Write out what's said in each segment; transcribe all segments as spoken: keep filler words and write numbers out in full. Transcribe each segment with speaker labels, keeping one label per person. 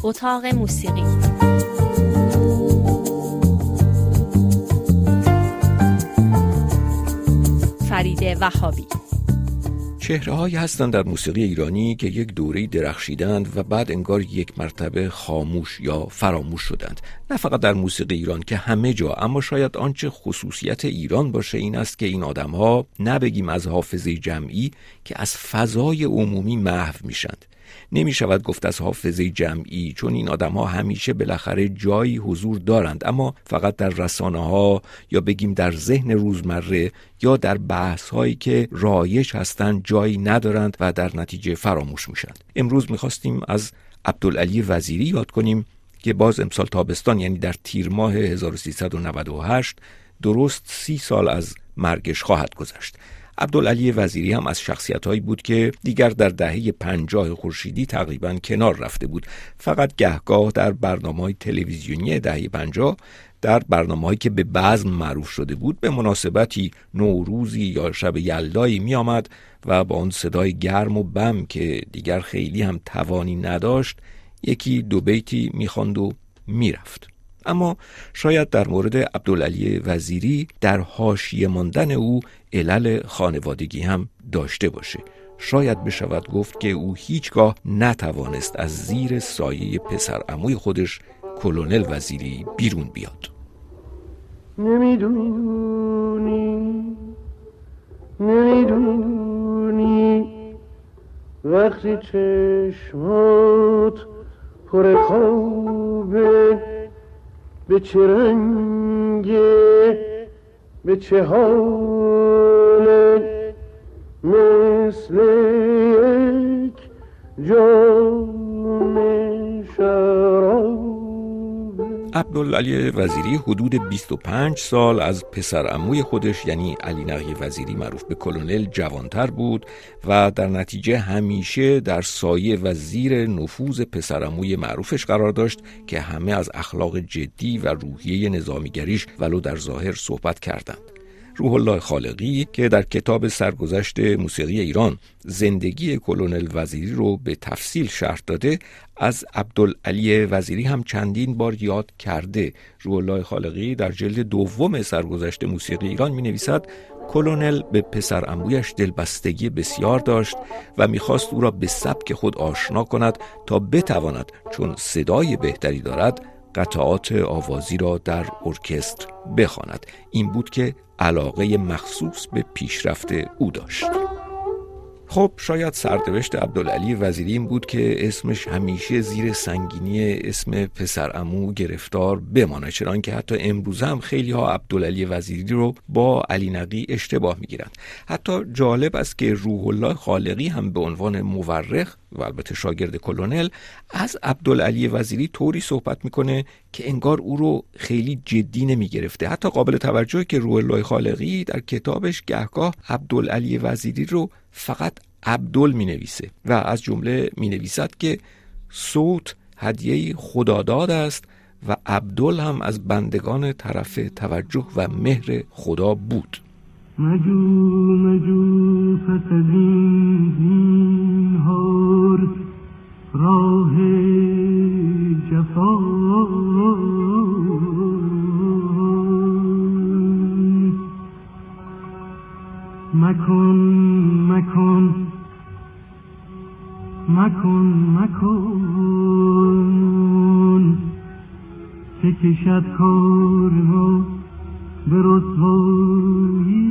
Speaker 1: اتاق موسیقی. فرید وهابی.
Speaker 2: چهره‌هایی هستند در موسیقی ایرانی که یک دوره درخشیدند و بعد انگار یک مرتبه خاموش یا فراموش شدند. نه فقط در موسیقی ایران که همه جا، اما شاید آنچه خصوصیت ایران باشه این است که این آدم‌ها، نه بگیم از حافظه جمعی، که از فضای عمومی محو میشند. نمی شود گفت از حافظه جمعی، چون این آدم ها همیشه بالاخره جایی حضور دارند، اما فقط در رسانه ها یا بگیم در ذهن روزمره یا در بحث هایی که رایج هستند جایی ندارند و در نتیجه فراموش میشند. امروز میخواستیم از عبدالعلی وزیری یاد کنیم که باز امسال تابستان، یعنی در تیر ماه هزار و سیصد و نود و هشت، درست سی سال از مرگش خواهد گذشت. عبدالعلی وزیری هم از شخصیت‌هایی بود که دیگر در دهه پنجاه خورشیدی تقریباً کنار رفته بود. فقط گهگاه در برنامه‌های تلویزیونی دهه پنجاه، در برنامه‌هایی که به بزم معروف شده بود، به مناسبتی نوروزی یا شب یلدایی می آمد و با اون صدای گرم و بم که دیگر خیلی هم توانی نداشت، یکی دو بیتی می‌خواند و میرفت. اما شاید در مورد عبدالعلی وزیری در حاشیه ماندن او علل خانوادگی هم داشته باشه. شاید بشود گفت که او هیچگاه نتوانست از زیر سایه پسر عموی خودش کلونل وزیری بیرون بیاد.
Speaker 3: نمیدونی نمیدونی وقتی چشمات پر خوابه به چه رنگه به چه حاله مثل یک جام شراب.
Speaker 2: عبدالعلی وزیری حدود بیست و پنج سال از پسر عموی خودش یعنی علی نقی وزیری معروف به کلونل جوانتر بود و در نتیجه همیشه در سایه و زیر نفوذ پسر عموی معروفش قرار داشت که همه از اخلاق جدی و روحیه نظامیگریش ولو در ظاهر صحبت کردند. روح الله خالقی که در کتاب سرگذشت موسیقی ایران زندگی کلونل وزیری رو به تفصیل شرح داده، از عبدالعلی وزیری هم چندین بار یاد کرده. روح الله خالقی در جلد دوم سرگذشت موسیقی ایران می نویسد کلونل به پسر عمویش دلبستگی بسیار داشت و میخواست او را به سبک خود آشنا کند تا بتواند، چون صدای بهتری دارد، قطعات آوازی را در ارکستر بخواند. این بود که علاقه مخصوص به پیشرفت او داشت. خب شاید سرنوشت عبدالعلی وزیری این بود که اسمش همیشه زیر سنگینی اسم پسر عمو گرفتار بمانه، چنان که حتی امروز هم خیلی ها عبدالعلی وزیری رو با علی نقی اشتباه میگیرند. حتی جالب است که روح الله خالقی هم به عنوان مورخ و البته شاگرد کلونل از عبدالعلی وزیری طوری صحبت میکنه که انگار او رو خیلی جدی نمیگرفته. حتی قابل توجهه که روح الله خالقی در کتابش گهگاه عبدالعلی وزیری رو فقط عبدال می نویسه و از جمله می نویسد که صوت هدیه خداداد است و عبدال هم از بندگان طرف توجه و مهر خدا بود.
Speaker 3: مجو مجو پس از این زینهار راه جفا مکن مکن مکن مکن که کشد کار ما به رسوایی.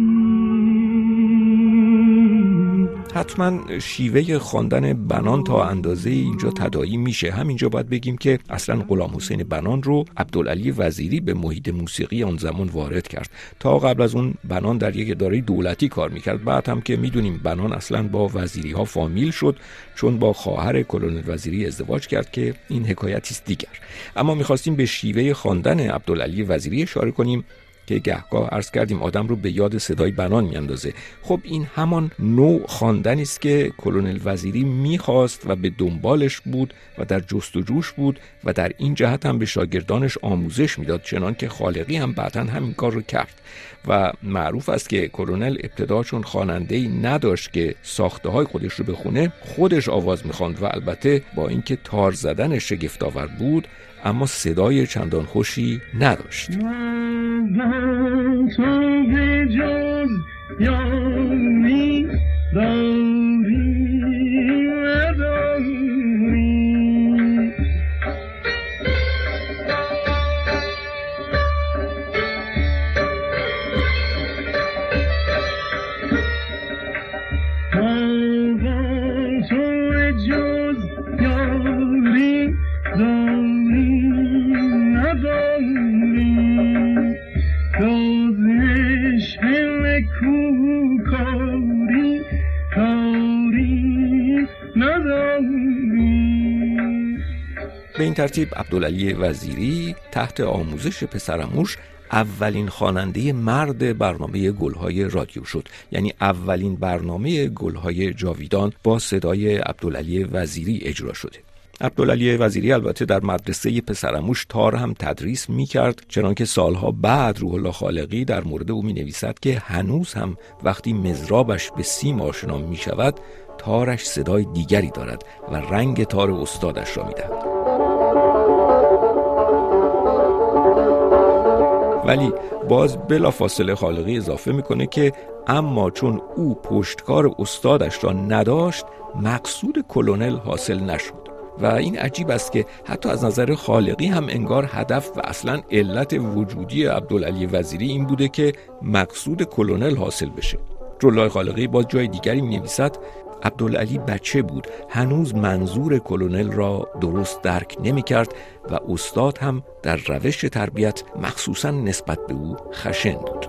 Speaker 2: حتما شیوه خواندن بنان تا اندازه اینجا تداعی میشه. همینجا باید بگیم که اصلا غلام حسین بنان رو عبدالعلی وزیری به محیط موسیقی آن زمان وارد کرد. تا قبل از اون بنان در یک اداره دولتی کار میکرد. بعد هم که میدونیم بنان اصلا با وزیری ها فامیل شد، چون با خواهر کلونل وزیری ازدواج کرد که این حکایتی است دیگر. اما میخواستیم به شیوه خواندن عبدالعلی وزیری اشاره کنیم که گهگاه عرض کردیم آدم رو به یاد صدای بنان میاندازه. خب این همان نوع خواندنی است که کلونل وزیری میخواست و به دنبالش بود و در جستجوش بود و در این جهت هم به شاگردانش آموزش میداد، چنان که خالقی هم بعداً همین کار رو کرد. و معروف است که کلونل ابتدا چون خواننده‌ای نداشت که ساخته‌های خودش رو بخونه، خودش آواز می‌خواند و البته با اینکه تار زدنش شگفت‌آور بود اما صدای چندان خوشی نداشت. به این ترتیب عبدالعلی وزیری تحت آموزش پسرعموش اولین خواننده مرد برنامه گل‌های رادیو شد. یعنی اولین برنامه گل‌های جاویدان با صدای عبدالعلی وزیری اجرا شده. عبدالعلی وزیری البته در مدرسه پسرعموش تار هم تدریس می‌کرد، چنانکه سالها بعد روح الله خالقی در مورد او می‌نویسد که هنوز هم وقتی مضرابش به سیم آشنا می‌شود، تارش صدای دیگری دارد و رنگ تار استادش را می‌دهد. ولی باز بلا فاصله خالقی اضافه میکنه که اما چون او پشتکار استادش را نداشت، مقصود کلونل حاصل نشد. و این عجیب است که حتی از نظر خالقی هم انگار هدف و اصلا علت وجودی عبدالعلی وزیری این بوده که مقصود کلونل حاصل بشه. روح الله خالقی باز جای دیگری می‌نویسد عبدالعلی بچه بود، هنوز منظور کلونل را درست درک نمی کرد و استاد هم در روش تربیت مخصوصاً نسبت به او خشن بود.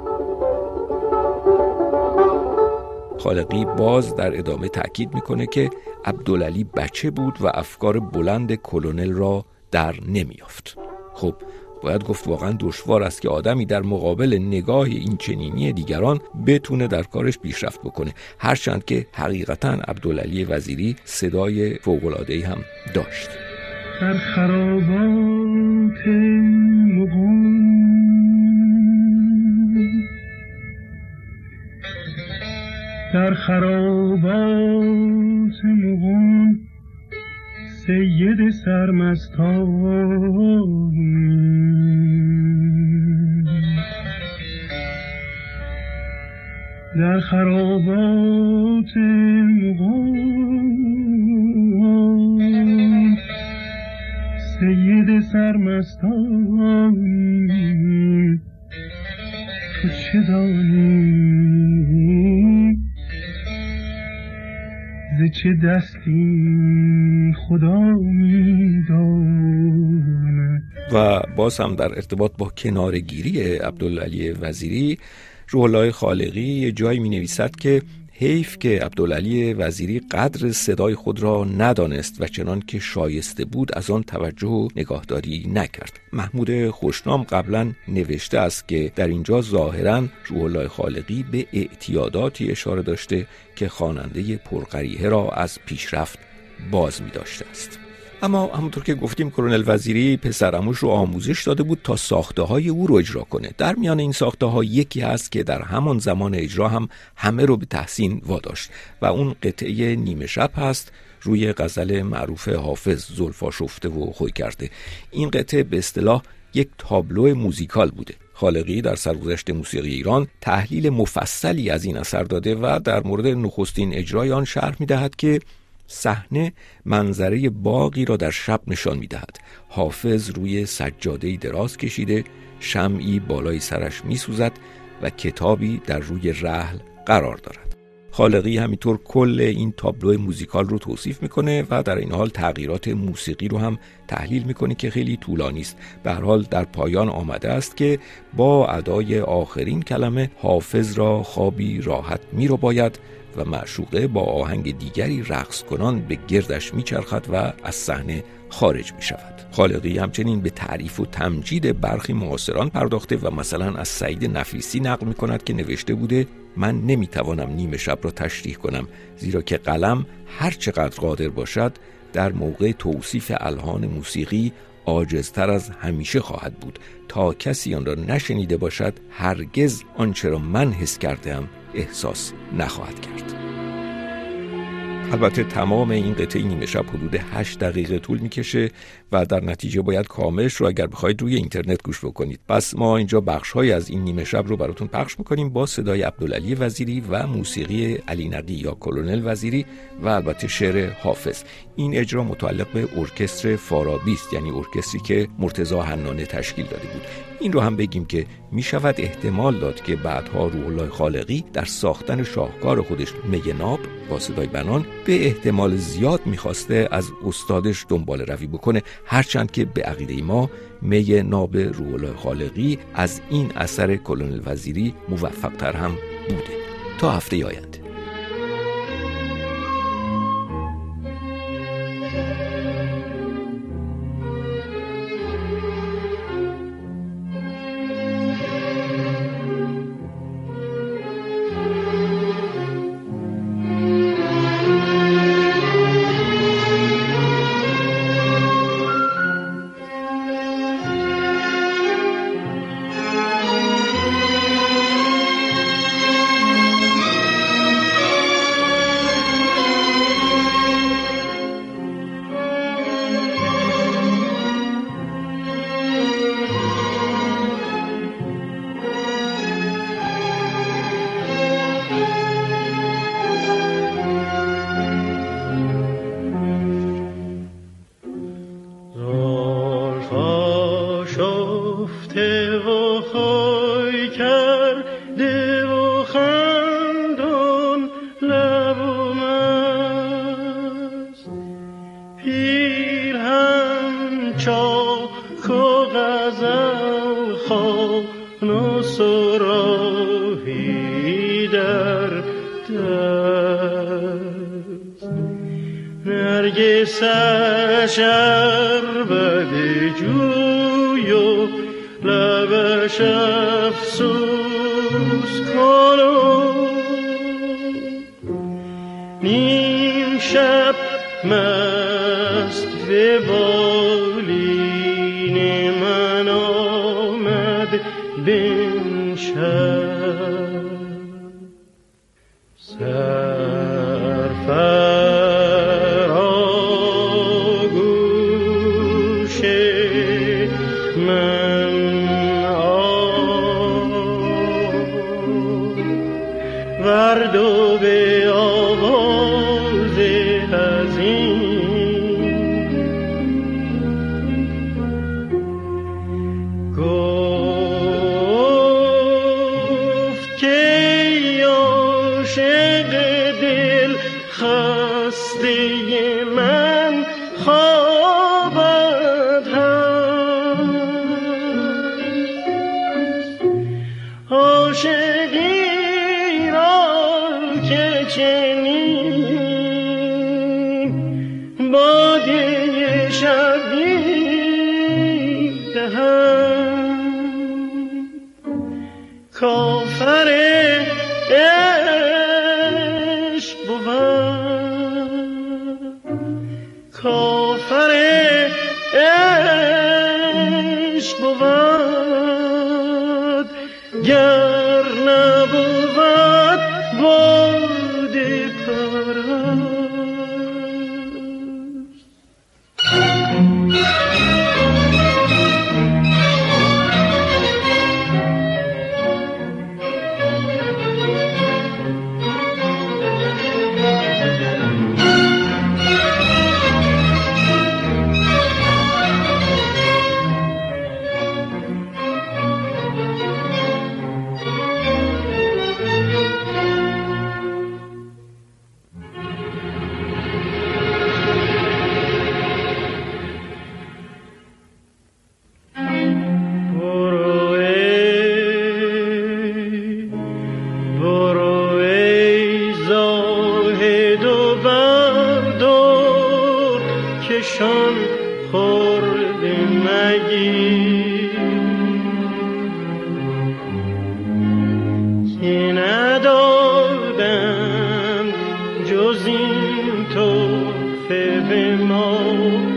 Speaker 2: خالقی باز در ادامه تأکید میکنه که عبدالعلی بچه بود و افکار بلند کلونل را در نمیافت. خب باید گفت واقعا دشوار است که آدمی در مقابل نگاه این چنینی دیگران بتونه در کارش پیشرفت بکنه، هرچند که حقیقتا عبدالعلی وزیری صدای فوق‌العاده‌ای هم داشت.
Speaker 3: در خرابات مغان در خرابات مغان سید سرمستان در خرابات مغان سید سرمستان تو چه دانی ز چه دستی خدا می‌داند.
Speaker 2: و باز هم در ارتباط با کنارگیری عبدالعلی وزیری، روح الله خالقی یه جایی می‌نویسد که حیف که عبدالعلی وزیری قدر صدای خود را ندانست و چنان که شایسته بود از آن توجه و نگاهداری نکرد. محمود خوشنام قبلا نوشته است که در اینجا ظاهراً روح الله خالقی به اعتیاداتی اشاره داشته که خواننده پرقریحه را از پیشرفت باز می داشته است. اما همونطور که گفتیم کلونل وزیری پسرعموش رو آموزش داده بود تا ساخته های او رو اجرا کنه. در میان این ساخته ها یکی هست که در همان زمان اجرا هم همه رو به تحسین واداشت و اون قطعه نیمه شب هست روی غزل معروف حافظ زلفا شفته و خوی کرده. این قطعه به اصطلاح یک تابلو موزیکال بوده. خالقی در سرگذشت موسیقی ایران تحلیل مفصلی از این اثر داده و در مورد نخستین اجرای آن شرح می‌دهد که صحنه منظره باغی را در شب نشان می‌دهد. حافظ روی سجاده‌ای دراز کشیده، شمعی بالای سرش می‌سوزد و کتابی در روی رحل قرار دارد. خالقی همینطور کل این تابلو موزیکال رو توصیف میکنه و در این حال تغییرات موسیقی رو هم تحلیل میکنه که خیلی طولانی است. به هر حال در پایان آمده است که با ادای آخرین کلمه حافظ را خوابی راحت میرباید و معشوقه با آهنگ دیگری رقص کنان به گردش میچرخد و از صحنه خارج می شود. خالقی همچنین به تعریف و تمجید برخی معاصران پرداخته و مثلا از سعید نفیسی نقل می کند که نوشته بوده: من نمی توانم نیمه شب را تشریح کنم، زیرا که قلم هر چقدر قادر باشد در موقع توصیف الحان موسیقی عاجزتر از همیشه خواهد بود. تا کسی آن را نشنیده باشد هرگز آنچه را من حس کردم احساس نخواهد کرد. البته تمام این قطعه نیمه شب حدود هشت دقیقه طول میکشه و در نتیجه باید کاملش رو اگر بخواید روی اینترنت گوش بکنید. پس ما اینجا بخش‌های از این نیمه شب رو براتون پخش میکنیم با صدای عبدالعلی وزیری و موسیقی علی نقی یا کلونل وزیری و البته شعر حافظ. این اجرا متعلق به ارکستر فارابی است، یعنی ارکستری که مرتضی حنانه تشکیل داده بود. این رو هم بگیم که می شود احتمال داد که بعدها روح الله خالقی در ساختن شاهکار خودش می ناب با صدای بنان به احتمال زیاد میخواسته از استادش دنبال روی بکنه، هرچند که به عقیده ما می ناب روح الله خالقی از این اثر کلونل وزیری موفق‌تر هم بوده. تا هفته آینده.
Speaker 3: نرگس شربت جوی و لبش افسوس کنم، نیم شب مست به بالین من آمد بنشست. وردو به آواز حزین گفت که عاشق دل خسته من خوابت هست، عاشقی چنین باده شبی دهم، کافر عشق بود، کافر عشق بود، گر نبود باده پرست. ایشان خورده مگیر که ندادم جز این تحفه به ما.